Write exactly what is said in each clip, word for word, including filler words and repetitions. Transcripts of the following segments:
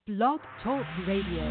Blog Talk Radio.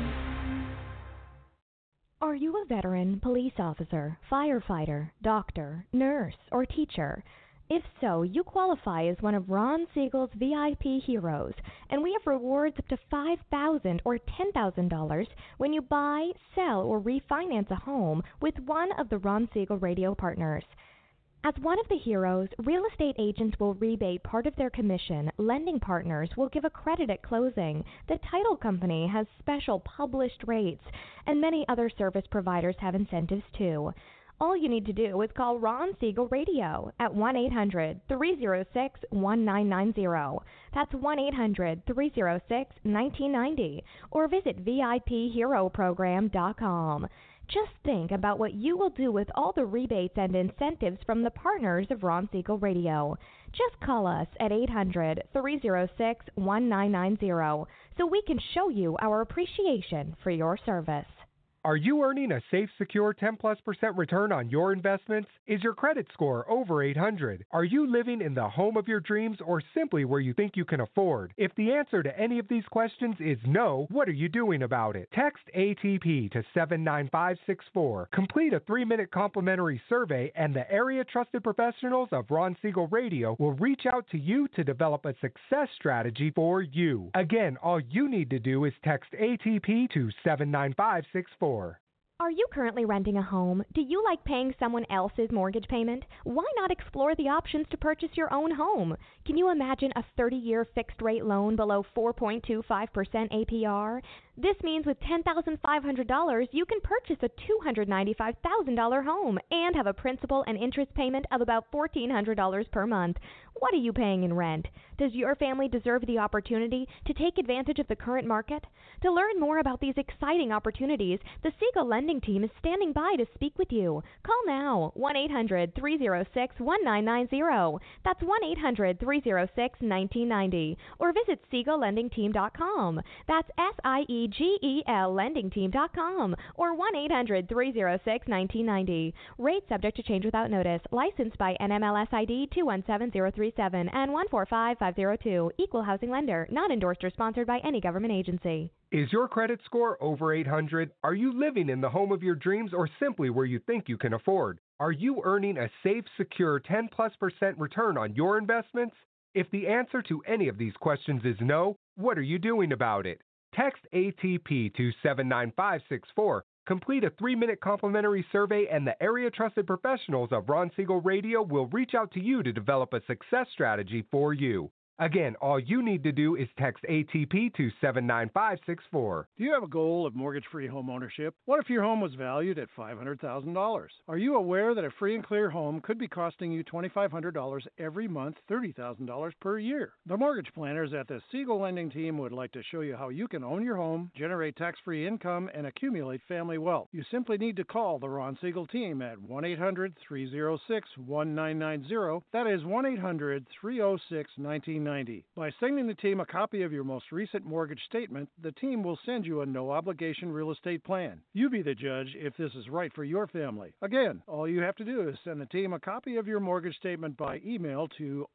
Are you a veteran, police officer, firefighter, doctor, nurse, or teacher? If so, you qualify as one of Ron Siegel's V I P heroes, and we have rewards up to five thousand dollars or ten thousand dollars when you buy, sell, or refinance a home with one of the Ron Siegel radio partners. As one of the heroes, real estate agents will rebate part of their commission, lending partners will give a credit at closing, the title company has special published rates, and many other service providers have incentives too. All you need to do is call Ron Siegel Radio at one eight hundred, three oh six, one nine nine oh. That's one eight hundred, three oh six, one nine nine oh, or visit V I P hero program dot com. Just think about what you will do with all the rebates and incentives from the partners of Ron Siegel Radio. Just call us at eight hundred, three oh six, one nine nine oh so we can show you our appreciation for your service. Are you earning a safe, secure ten plus percent return on your investments? Is your credit score over eight hundred? Are you living in the home of your dreams or simply where you think you can afford? If the answer to any of these questions is no, what are you doing about it? Text A T P to seven nine five six four. Complete a three-minute complimentary survey and the area trusted professionals of Ron Siegel Radio will reach out to you to develop a success strategy for you. Again, all you need to do is text A T P to seven nine five six four. Are you currently renting a home? Do you like paying someone else's mortgage payment? Why not explore the options to purchase your own home? Can you imagine a thirty-year fixed-rate loan below four point two five percent A P R? This means with ten thousand five hundred dollars, you can purchase a two hundred ninety-five thousand dollars home and have a principal and interest payment of about fourteen hundred dollars per month. What are you paying in rent? Does your family deserve the opportunity to take advantage of the current market? To learn more about these exciting opportunities, the Siegel Lending Team is standing by to speak with you. Call now, one eight hundred, three oh six, one nine nine oh. That's one eight hundred, three oh six, one nine nine oh. Or visit Siegel Lending Team dot com. That's S I E G E L Lending Team dot com. Or one eight hundred, three oh six, one nine nine oh. Rate subject to change without notice. Licensed by N M L S I D two one seven zero three seven and one four five five zero two. Equal housing lender. Not endorsed or sponsored by any government agency. Is your credit score over eight hundred? Are you living in the home of your dreams or simply where you think you can afford? Are you earning a safe, secure ten plus percent return on your investments? If the answer to any of these questions is no, what are you doing about it? Text A T P to seven nine five six four. Complete a three-minute complimentary survey and the area trusted professionals of Ron Siegel Radio will reach out to you to develop a success strategy for you. Again, all you need to do is text A T P to seven nine five six four. Do you have a goal of mortgage-free home ownership? What if your home was valued at five hundred thousand dollars? Are you aware that a free and clear home could be costing you two thousand five hundred dollars every month, thirty thousand dollars per year? The mortgage planners at the Siegel Lending Team would like to show you how you can own your home, generate tax-free income, and accumulate family wealth. You simply need to call the Ron Siegel Team at one eight hundred, three oh six, one nine nine oh. That is one eight hundred, three oh six, one nine nine oh. By sending the team a copy of your most recent mortgage statement, the team will send you a no-obligation real estate plan. You be the judge if this is right for your family. Again, all you have to do is send the team a copy of your mortgage statement by email to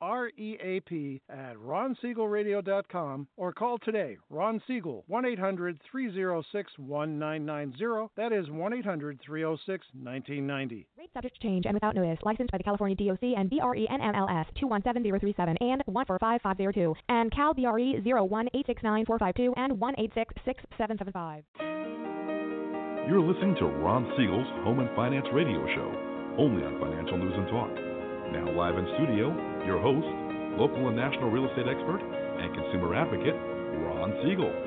reap at ron siegel radio dot com or call today, Ron Siegel, one eight hundred, three oh six, one nine nine oh. That is one eight hundred, three oh six, one nine nine oh. Rate subject to change and without notice. Licensed by the California D O C and B R E N M L S two one seven zero three seven and one four five five zero two and Cal B R E zero one eight six nine four five two and one eight six six seven seven five. You're listening to Ron Siegel's Home and Finance Radio Show, only on Financial News and Talk. Now live in studio, your host, local and national real estate expert and consumer advocate, Ron Siegel.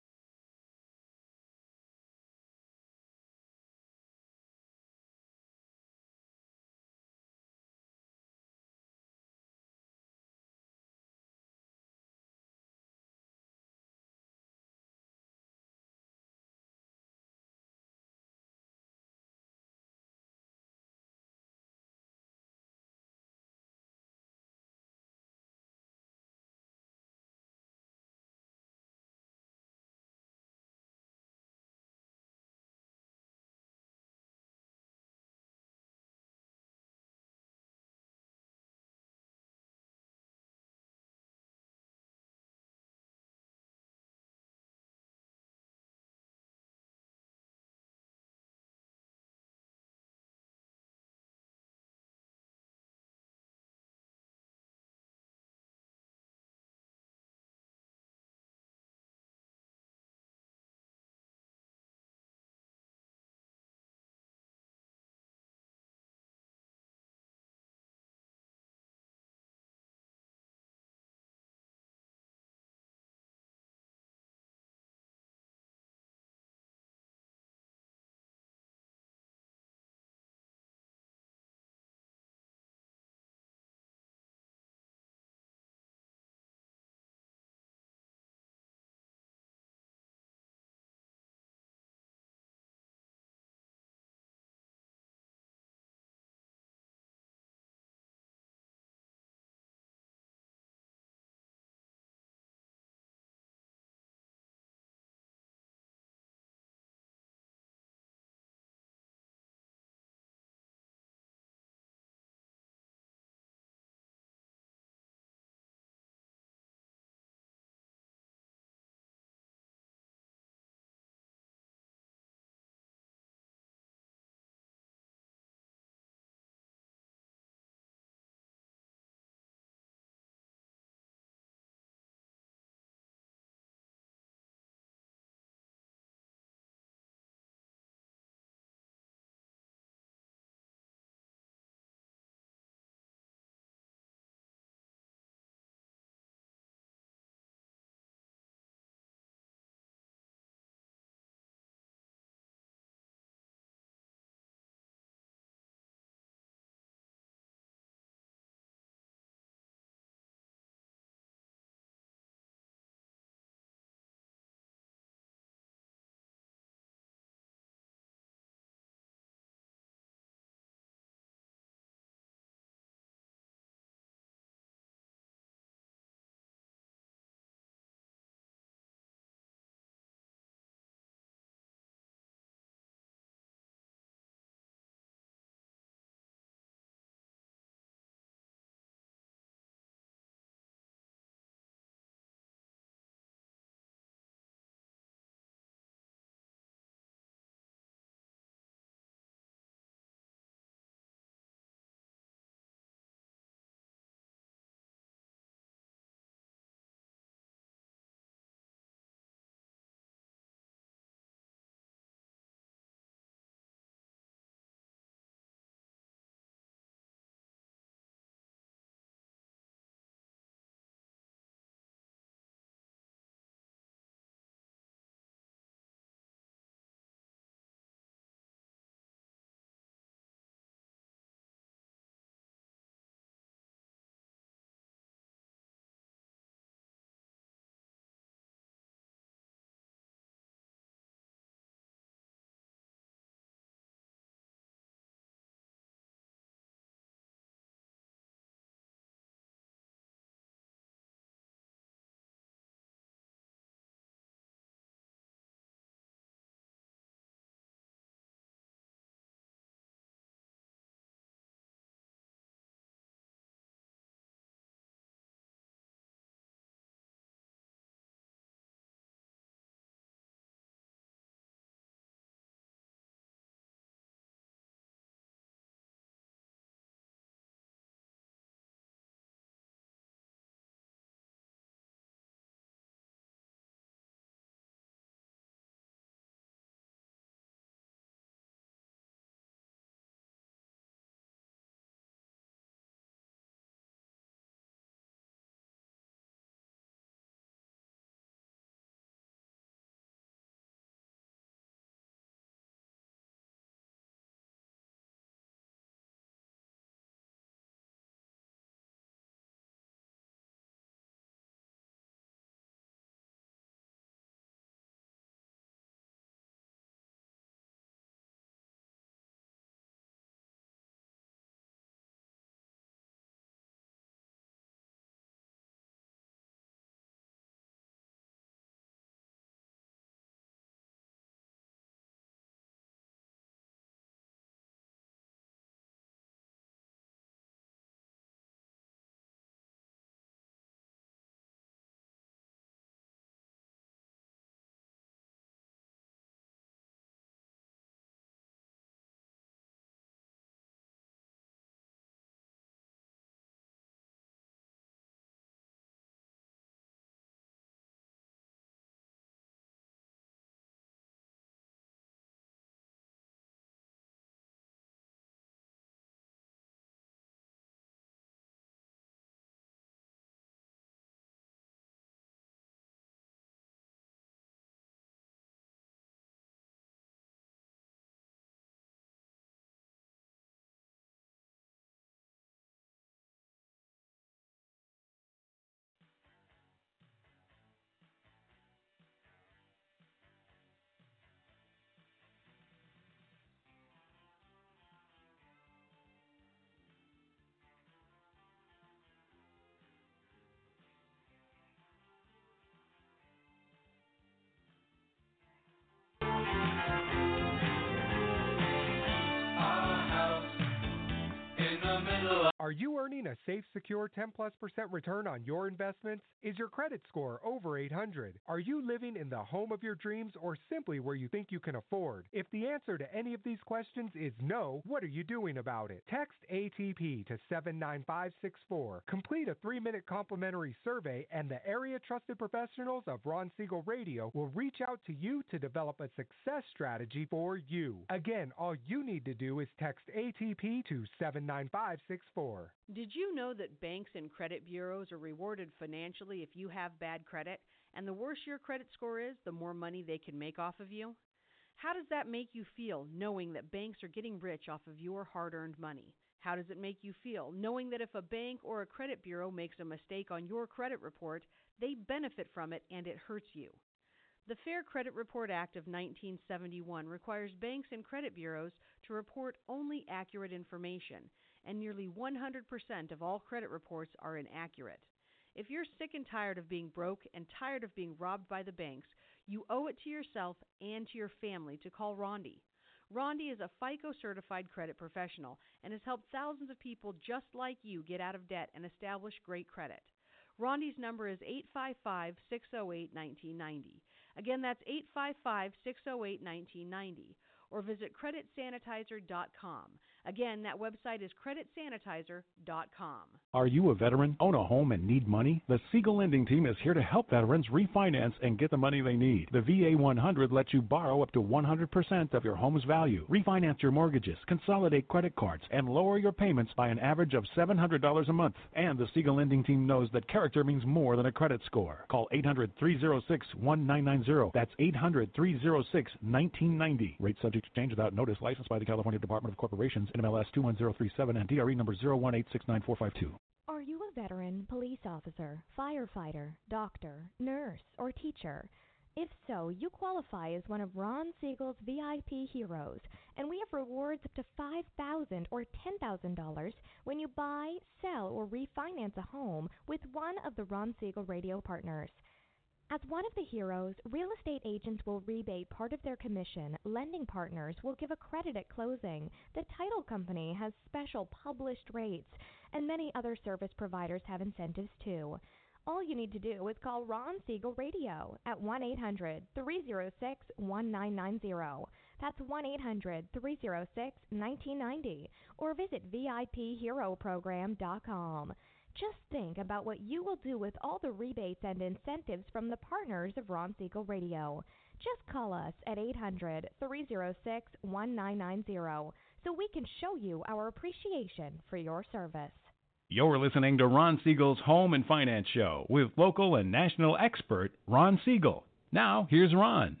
Are you earning a safe, secure ten plus percent return on your investments? Is your credit score over eight hundred? Are you living in the home of your dreams or simply where you think you can afford? If the answer to any of these questions is no, what are you doing about it? Text A T P to seven nine five six four. Complete a three minute complimentary survey and the area trusted professionals of Ron Siegel Radio will reach out to you to develop a success strategy for you. Again, all you need to do is text A T P to seven nine five six four. Did you know that banks and credit bureaus are rewarded financially if you have bad credit? And the worse your credit score is, the more money they can make off of you? How does that make you feel, knowing that banks are getting rich off of your hard-earned money? How does it make you feel, knowing that if a bank or a credit bureau makes a mistake on your credit report, they benefit from it and it hurts you? The Fair Credit Report Act of nineteen seventy-one requires banks and credit bureaus to report only accurate information, and nearly one hundred percent of all credit reports are inaccurate. If you're sick and tired of being broke and tired of being robbed by the banks, you owe it to yourself and to your family to call Rondi. Rondi is a FICO-certified credit professional and has helped thousands of people just like you get out of debt and establish great credit. Rondi's number is eight five five, six oh eight, one nine nine oh. Again, that's eight five five, six oh eight, one nine nine oh. Or visit credit sanitizer dot com. Again, that website is credit sanitizer dot com. Are you a veteran, own a home, and need money? The Siegel Lending Team is here to help veterans refinance and get the money they need. The V A one hundred lets you borrow up to one hundred percent of your home's value, refinance your mortgages, consolidate credit cards, and lower your payments by an average of seven hundred dollars a month. And the Siegel Lending Team knows that character means more than a credit score. Call eight hundred, three oh six, one nine nine oh. That's eight hundred, three oh six, one nine nine oh. Rate subject to change without notice. Licensed by the California Department of Corporations, N M L S two one zero three seven and D R E number zero one eight six nine four five two. Are you a veteran, police officer, firefighter, doctor, nurse, or teacher? If so, you qualify as one of Ron Siegel's V I P heroes, and we have rewards up to five thousand dollars or ten thousand dollars when you buy, sell, or refinance a home with one of the Ron Siegel Radio partners. As one of the heroes, real estate agents will rebate part of their commission, lending partners will give a credit at closing, the title company has special published rates, and many other service providers have incentives too. All you need to do is call Ron Siegel Radio at one eight hundred, three oh six, one nine nine oh. That's one eight hundred, three oh six, one nine nine oh, or visit V I P hero program dot com. Just think about what you will do with all the rebates and incentives from the partners of Ron Siegel Radio. Just call us at eight hundred, three oh six, one nine nine oh so we can show you our appreciation for your service. You're listening to Ron Siegel's Home and Finance Show with local and national expert Ron Siegel. Now, here's Ron.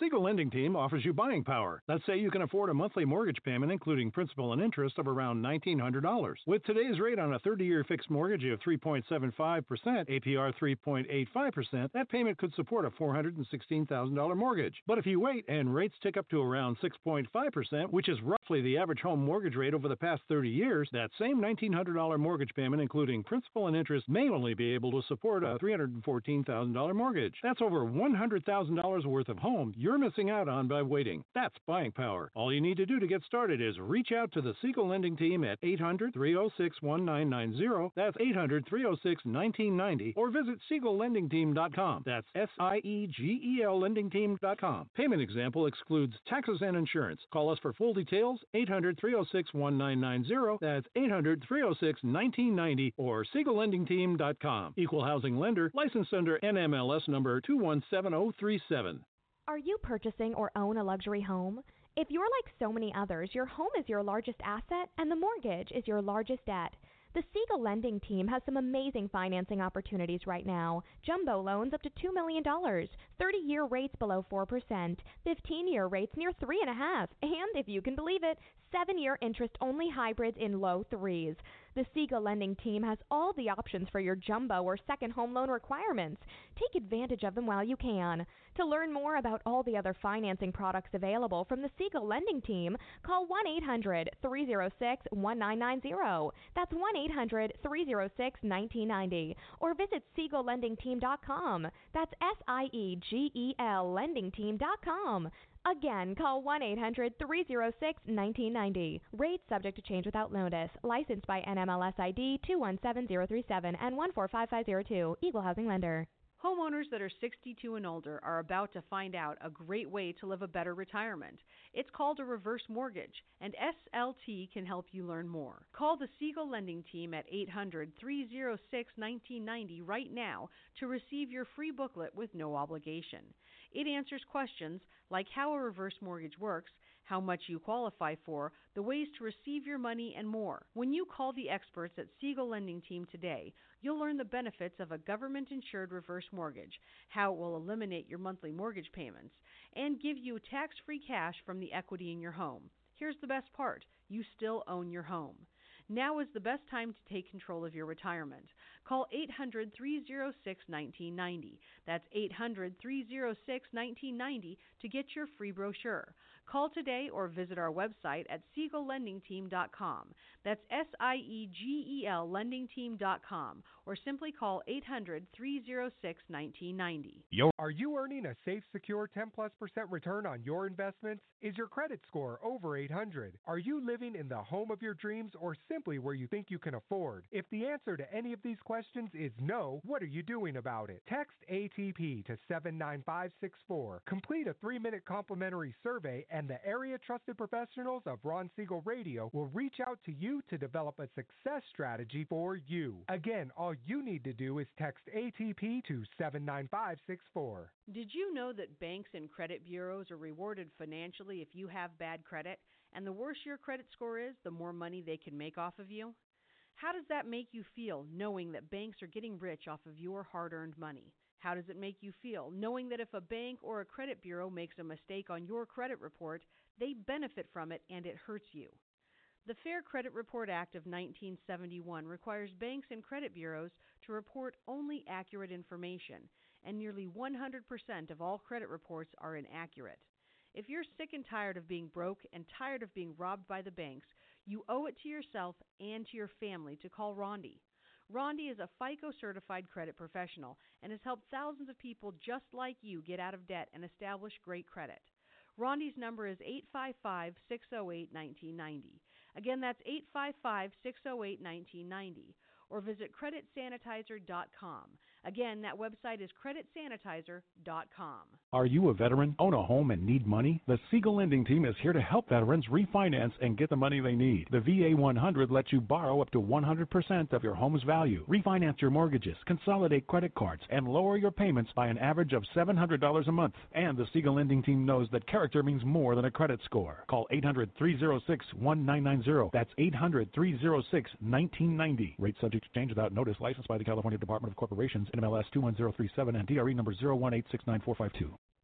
Siegel Lending Team offers you buying power. Let's say you can afford a monthly mortgage payment, including principal and interest, of around nineteen hundred dollars. With today's rate on a thirty-year fixed mortgage of three point seven five percent, A P R three point eight five percent, that payment could support a four hundred sixteen thousand dollars mortgage. But if you wait and rates tick up to around six point five percent, which is roughly the average home mortgage rate over the past thirty years, that same nineteen hundred dollars mortgage payment, including principal and interest, may only be able to support a three hundred fourteen thousand dollars mortgage. That's over one hundred thousand dollars worth of home you're missing out on by waiting. That's buying power. All you need to do to get started is reach out to the Siegel Lending Team at eight hundred, three oh six, one nine nine zero. That's eight hundred, three oh six, one nine nine zero. Or visit siegel lending team dot com. That's S I E G E L lending team dot com. Payment example excludes taxes and insurance. Call us for full details, eight hundred, three oh six, one nine nine zero. That's eight hundred, three oh six, one nine nine zero or siegel lending team dot com. Equal housing lender, licensed under N M L S number two one seven zero three seven. Are you purchasing or own a luxury home? If you're like so many others, your home is your largest asset and the mortgage is your largest debt. The Siegel Lending Team has some amazing financing opportunities right now. Jumbo loans up to two million dollars, thirty-year rates below four percent, fifteen-year rates near three point five percent, and, if you can believe it, seven-year interest-only hybrids in low threes. The Siegel Lending Team has all the options for your jumbo or second home loan requirements. Take advantage of them while you can. To learn more about all the other financing products available from the Siegel Lending Team, call one eight hundred, three oh six, one nine nine zero. That's one eight hundred, three oh six, one nine nine zero. Or visit siegel lending team dot com. That's S I E G E L lending team dot com. Again, call one eight hundred, three oh six, one nine nine zero. Rates subject to change without notice. Licensed by N M L S I D two one seven zero three seven and one four five five zero two. Equal housing lender. Homeowners that are sixty-two and older are about to find out a great way to live a better retirement. It's called a reverse mortgage, and S L T can help you learn more. Call the Siegel Lending Team at eight hundred, three oh six, one nine nine zero right now to receive your free booklet with no obligation. It answers questions like how a reverse mortgage works, how much you qualify for, the ways to receive your money, and more. When you call the experts at Siegel Lending Team today, you'll learn the benefits of a government-insured reverse mortgage, how it will eliminate your monthly mortgage payments, and give you tax-free cash from the equity in your home. Here's the best part. You still own your home. Now is the best time to take control of your retirement. Call eight hundred, three oh six, one nine nine zero. That's eight hundred, three oh six, one nine nine zero to get your free brochure. Call today or visit our website at siegel lending team dot com. That's S I E G E L lending team dot com. Or simply call eight hundred, three oh six, one nine nine zero. Are you earning a safe, secure ten plus percent return on your investments? Is your credit score over eight hundred? Are you living in the home of your dreams or simply where you think you can afford? If the answer to any of these questions is no, what are you doing about it? Text A T P to seven nine five six four. Complete a three-minute complimentary survey and the area trusted professionals of Ron Siegel Radio will reach out to you to develop a success strategy for you. Again, all you need to do is text A T P to seven nine five six four. Did you know that banks and credit bureaus are rewarded financially if you have bad credit? And the worse your credit score is, the more money they can make off of you? How does that make you feel, knowing that banks are getting rich off of your hard-earned money? How does it make you feel, knowing that if a bank or a credit bureau makes a mistake on your credit report, they benefit from it and it hurts you? The Fair Credit Report Act of nineteen seventy-one requires banks and credit bureaus to report only accurate information, and nearly one hundred percent of all credit reports are inaccurate. If you're sick and tired of being broke and tired of being robbed by the banks, you owe it to yourself and to your family to call Rondi. Rondi is a FICO-certified credit professional and has helped thousands of people just like you get out of debt and establish great credit. Rondi's number is eight five five, six oh eight, one nine nine zero. Again, that's eight five five, six oh eight, one nine nine zero. Or visit credit sanitizer dot com. Again, that website is credit sanitizer dot com. Are you a veteran, own a home, and need money? The Siegel Lending Team is here to help veterans refinance and get the money they need. The V A one hundred lets you borrow up to one hundred percent of your home's value, refinance your mortgages, consolidate credit cards, and lower your payments by an average of seven hundred dollars a month. And the Siegel Lending Team knows that character means more than a credit score. Call eight hundred, three oh six, one nine nine zero. That's eight hundred, three oh six, one nine nine zero. Rate subject to change without notice. Licensed by the California Department of Corporations, N M L S two one zero three seven, and D R E number zero one eight six nine four five two. Are you a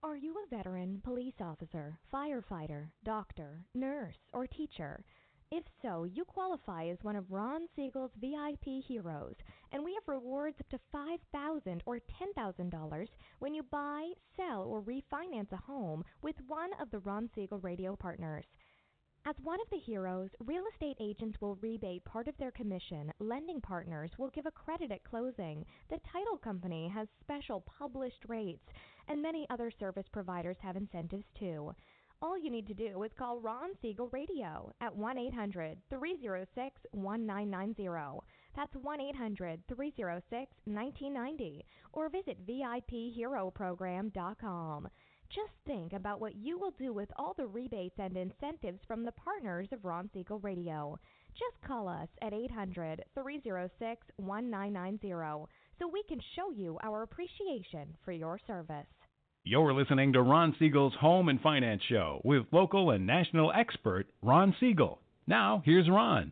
a veteran police officer, firefighter, doctor, nurse, or teacher? If so, you qualify as one of Ron Siegel's V I P heroes, and we have rewards up to five thousand dollars or ten thousand dollars when you buy, sell, or refinance a home with one of the Ron Siegel radio partners. As one of the heroes, real estate agents will rebate part of their commission, lending partners will give a credit at closing, the title company has special published rates, and many other service providers have incentives too. All you need to do is call Ron Siegel Radio at one eight hundred, three oh six, one nine nine zero. That's one eight hundred, three oh six, one nine nine zero, or visit V I P hero program dot com. Just think about what you will do with all the rebates and incentives from the partners of Ron Siegel Radio. Just call us at eight hundred, three oh six, one nine nine zero so we can show you our appreciation for your service. You're listening to Ron Siegel's Home and Finance Show with local and national expert Ron Siegel. Now, here's Ron.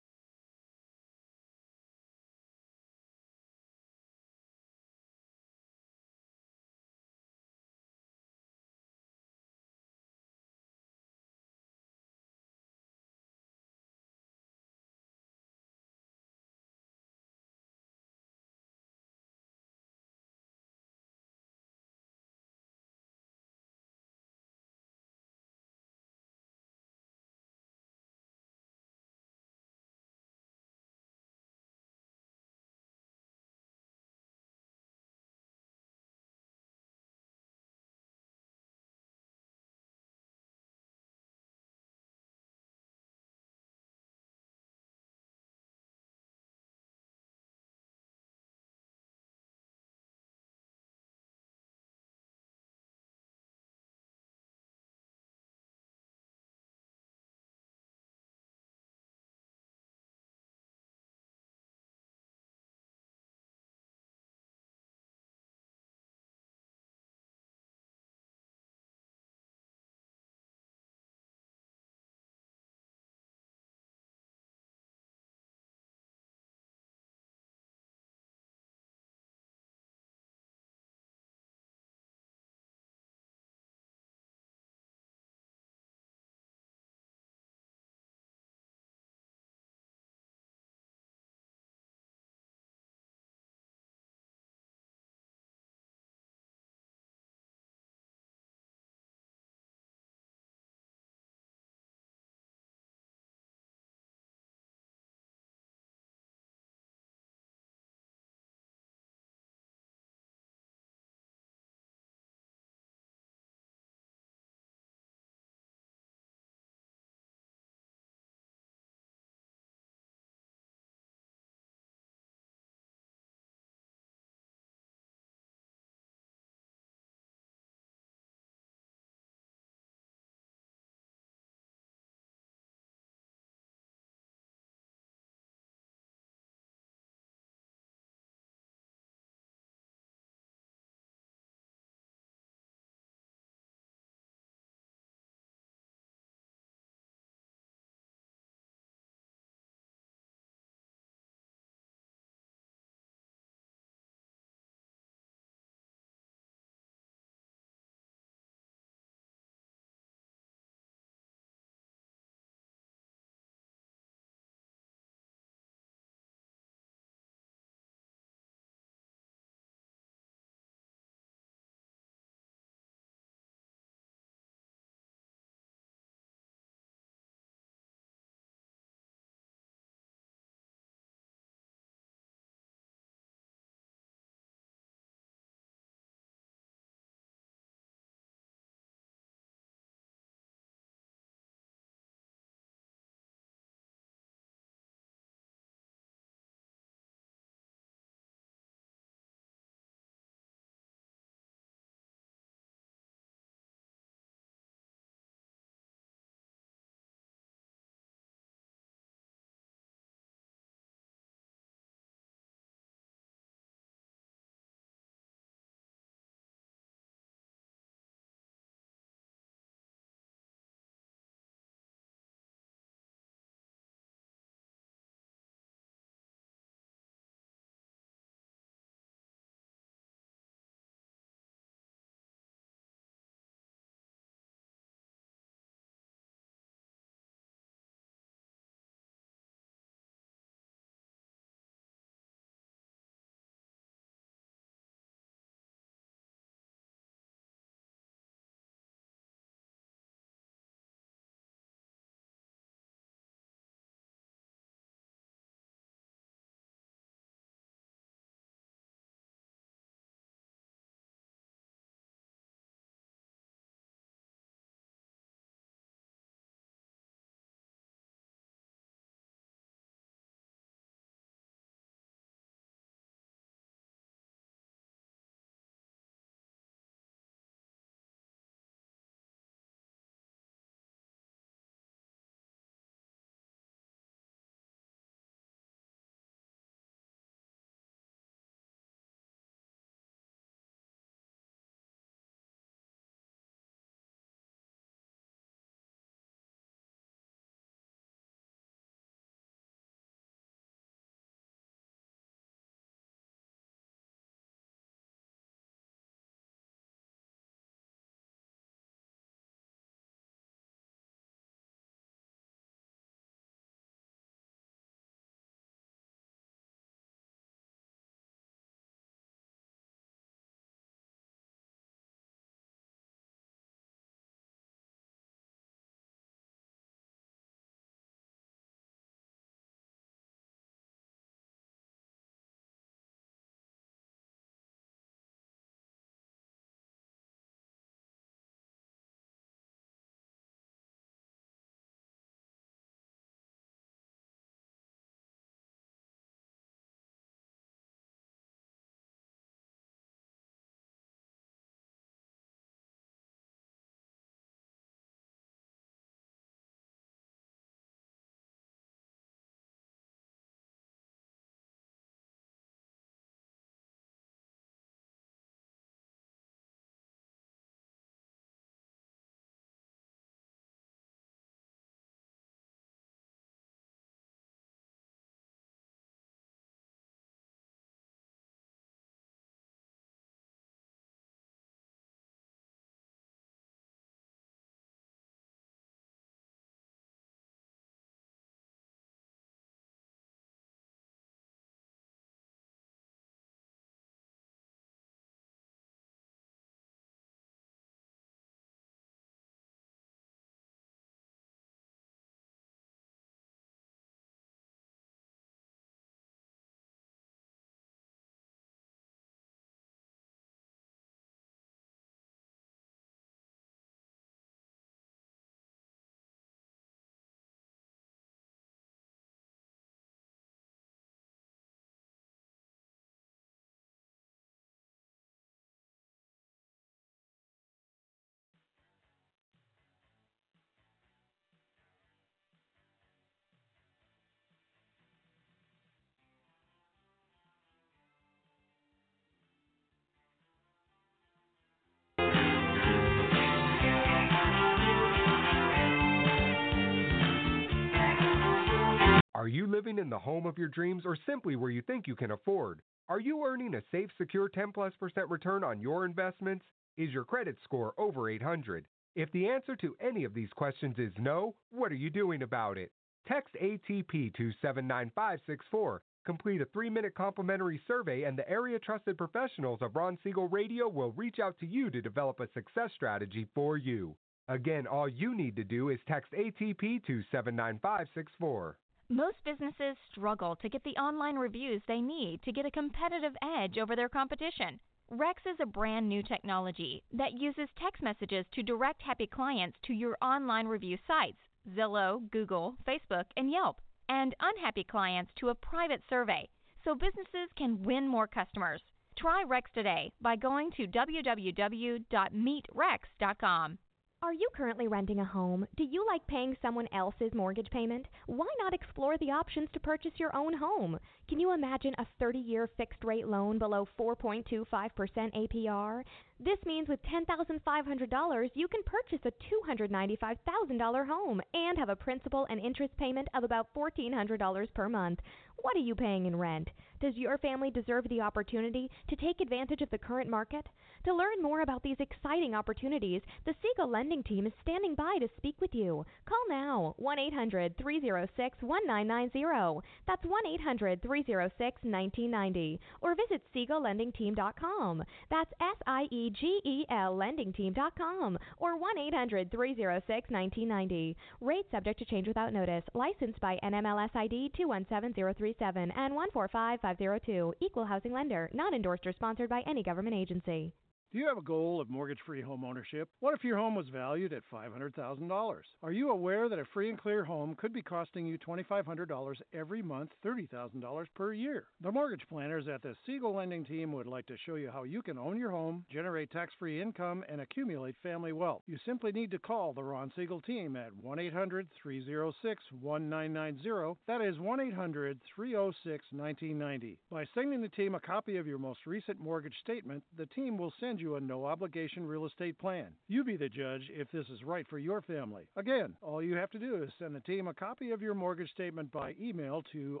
you living in the home of your dreams or simply where you think you can afford? Are you earning a safe, secure ten plus percent return on your investments? Is your credit score over eight hundred? If the answer to any of these questions is no, what are you doing about it? Text A T P to seven nine five six four. Complete a three-minute complimentary survey and the area trusted professionals of Ron Siegel Radio will reach out to you to develop a success strategy for you. Again, all you need to do is text A T P to seven nine five six four. Most businesses struggle to get the online reviews they need to get a competitive edge over their competition. Rex is a brand new technology that uses text messages to direct happy clients to your online review sites, Zillow, Google, Facebook, and Yelp, and unhappy clients to a private survey, so businesses can win more customers. Try Rex today by going to w w w dot meet rex dot com. Are you currently renting a home? Do you like paying someone else's mortgage payment? Why not explore the options to purchase your own home? Can you imagine a thirty-year fixed-rate loan below four point two five percent A P R? This means with ten thousand five hundred dollars, you can purchase a two hundred ninety-five thousand dollars home and have a principal and interest payment of about fourteen hundred dollars per month. What are you paying in rent? Does your family deserve the opportunity to take advantage of the current market? To learn more about these exciting opportunities, the Siegel Lending Team is standing by to speak with you. Call now, one eight hundred three oh six one nine nine zero. That's one eight hundred three oh six one nine nine zero. Or visit siegel lending team dot com. That's S I E G E L lending team dot com. Or one eight hundred three oh six one nine nine zero. Rate subject to change without notice. Licensed by N M L S I D two one seven zero three seven and one four five five zero two. Equal housing lender. Not endorsed or sponsored by any government agency. Do you have a goal of mortgage-free home ownership? What if your home was valued at five hundred thousand dollars? Are you aware that a free and clear home could be costing you two thousand five hundred dollars every month, thirty thousand dollars per year? The mortgage planners at the Siegel Lending Team would like to show you how you can own your home, generate tax-free income, and accumulate family wealth. You simply need to call the Ron Siegel team at one eight hundred three oh six one nine nine zero. That is one eight hundred three oh six one nine nine zero. By sending the team a copy of your most recent mortgage statement, the team will send you a no-obligation real estate plan. You be the judge if this is right for your family. Again, all you have to do is send the team a copy of your mortgage statement by email to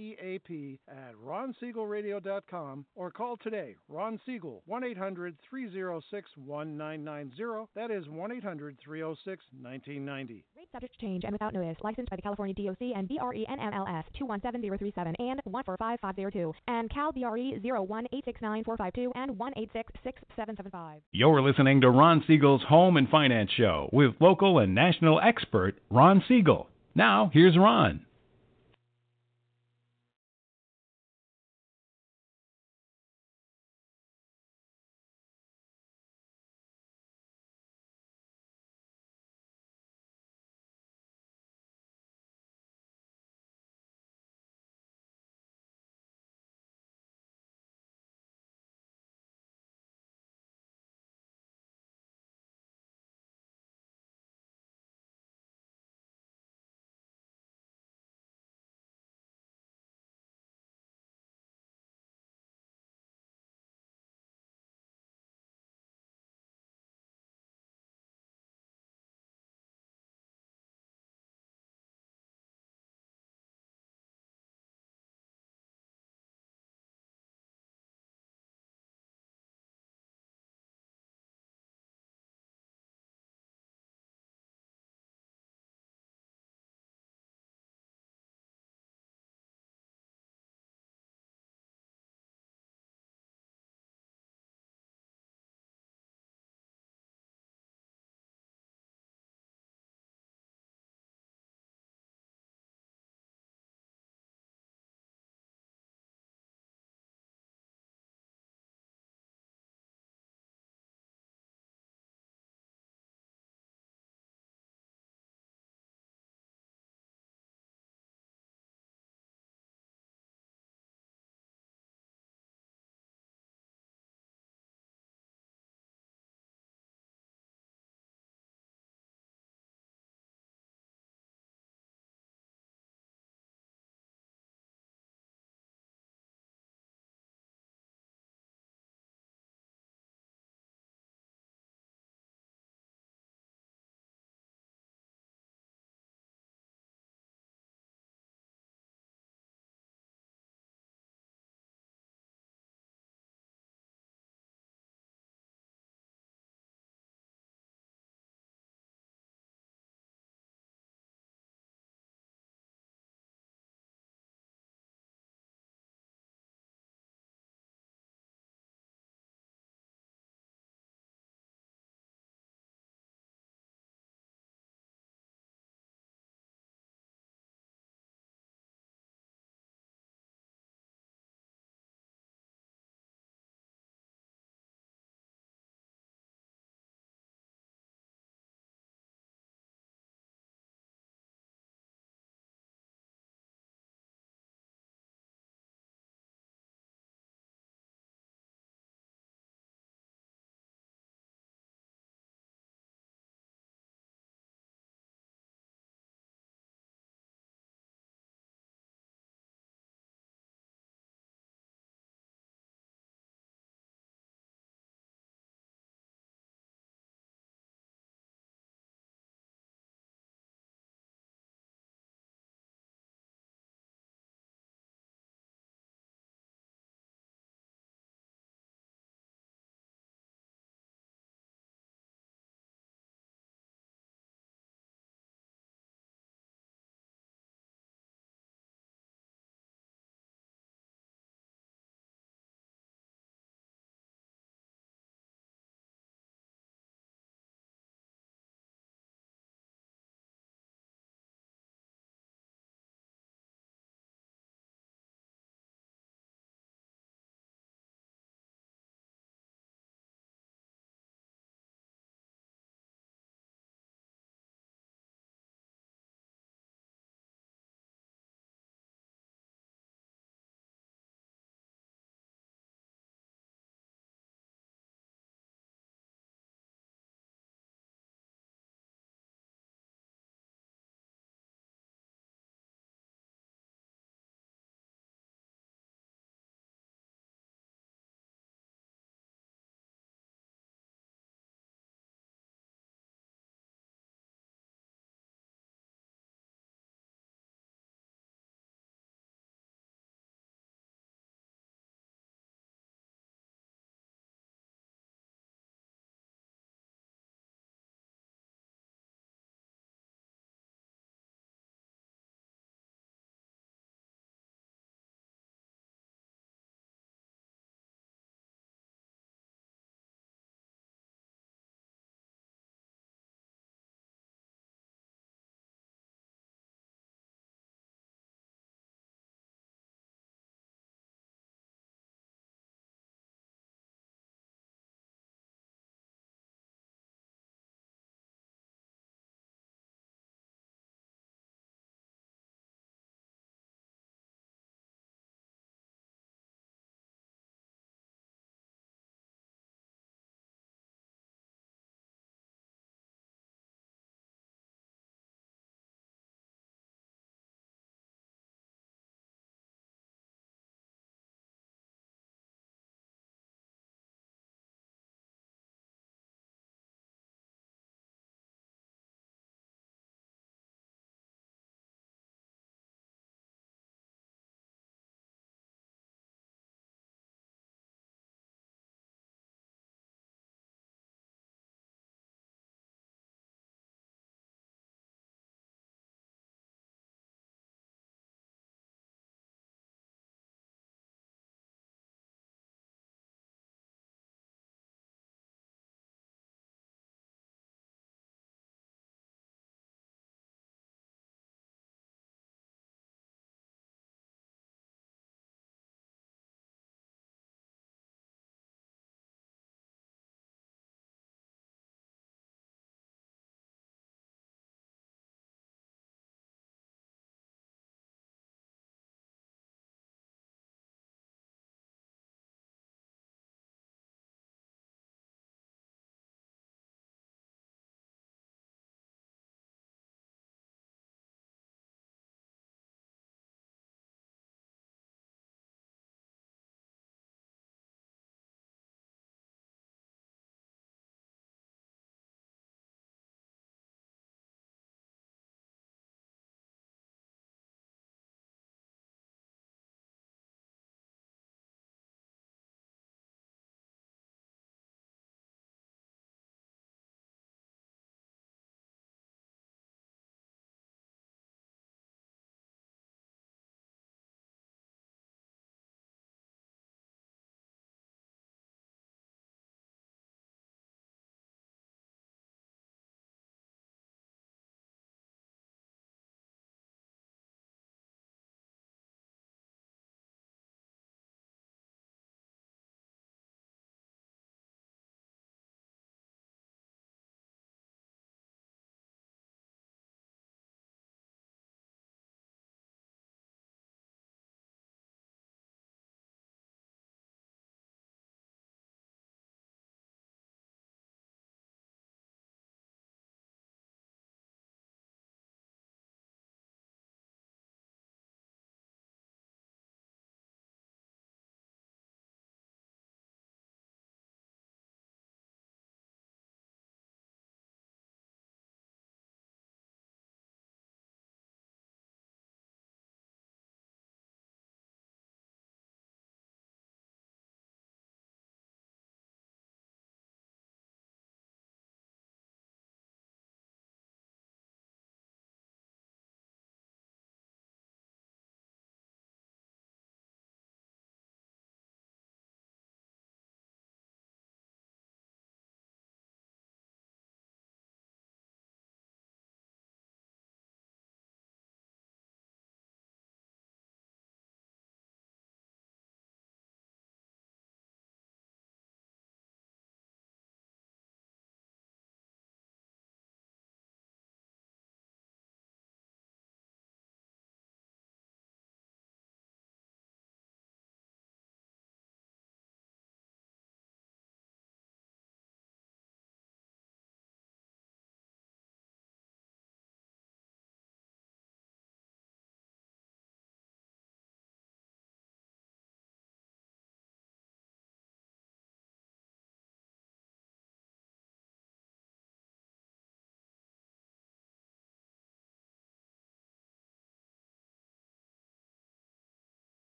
reap at ron siegel radio dot com or call today, Ron Siegel, one eight hundred three oh six one nine nine zero. That is one eight hundred three oh six one nine nine zero. Rate subject to change and without notice. Licensed by the California D O C and B R E N M L S two one seven zero three seven and one four five five zero two and Cal B R E zero one eight six nine four five two and one eight six six seven seven five. You're listening to Ron Siegel's Home and Finance Show with local and national expert Ron Siegel. Now, here's Ron.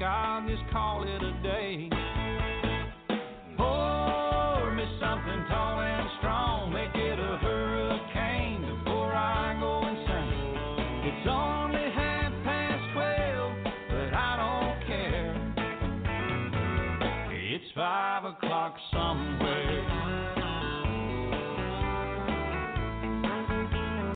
I'll just call it a day. Pour me something tall and strong, make it a hurricane before I go insane. It's only half past twelve, but I don't care. It's five o'clock somewhere.